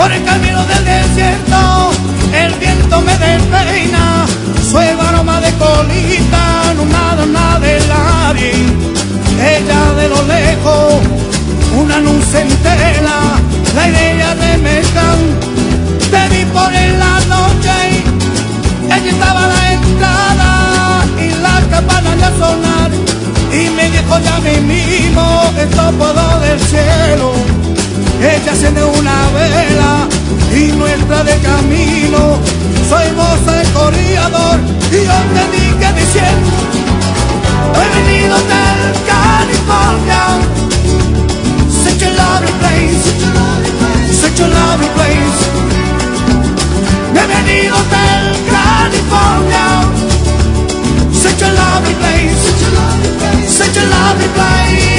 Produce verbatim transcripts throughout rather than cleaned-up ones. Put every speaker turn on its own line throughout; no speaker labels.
Por el camino del desierto el viento me despeina, suave aroma de colita, no nada, nada de nadie. Ella de lo lejos, una luz entera, la idea de Mezcán. Te vi por en la noche, ella estaba a la entrada y la campana ya sonar, y me dijo ya mismo que todo del cielo. Ella enciende una vela y nuestra de camino. Soy moza el corredor y yo te dije diciendo: he venido del California, such a lovely place, such a lovely place. He venido del California, such a lovely place, such a lovely place.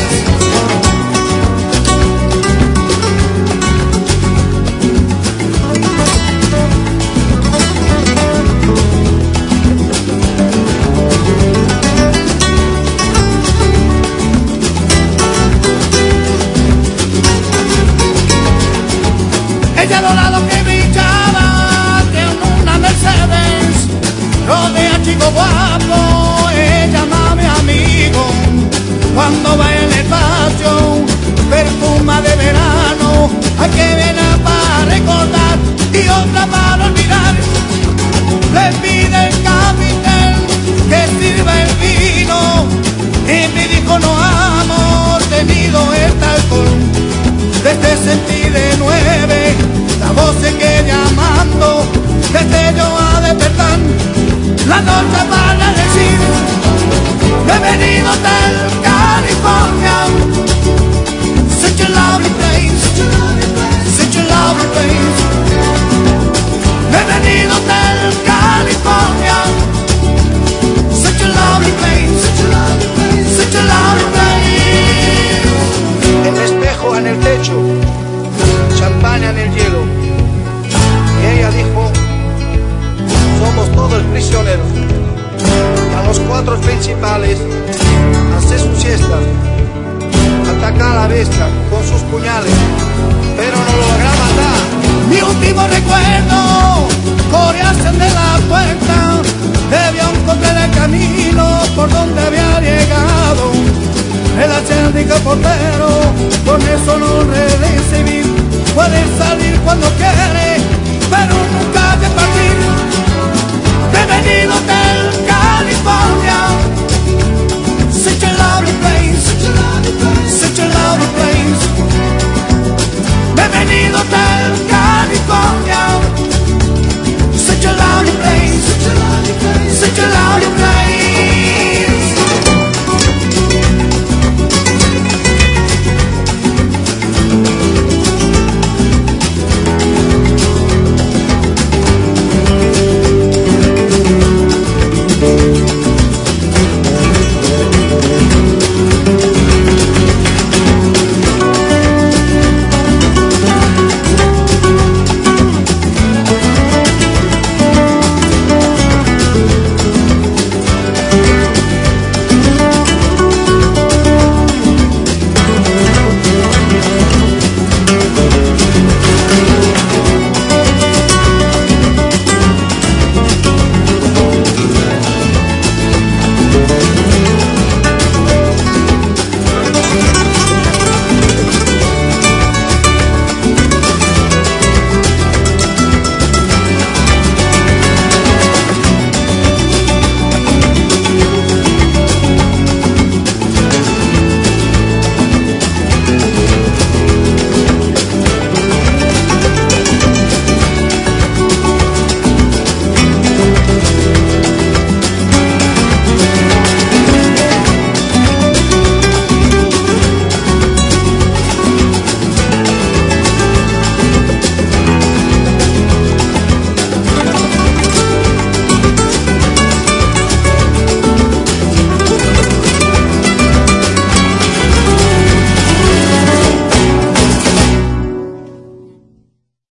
Ella lo lado que brillaba de una Mercedes, rodea chico guapo, ella mami amigo. Cuando va en el patio, perfuma de verano, hay que verla para recordar y otra para olvidar. Le pide el capitán que sirva el vino y me dijo: no amor, tenido el alcohol. Desde sentí de nueve la voz que llamando, desde yo a despertar la noche para decir: he venido del California, such a lovely place, such a lovely place. He venido del California, such a lovely place, such a lovely place.
El espejo en el techo, champaña en el hielo, y ella dijo: somos todos prisioneros. A los cuatro principales hace su siesta, ataca a la bestia con sus puñales, pero no logra matar.
Mi último recuerdo, corearse de la puerta, debió encontrar el camino por donde había llegado. El acérdico portero, con eso no recibir, puede salir cuando quiera.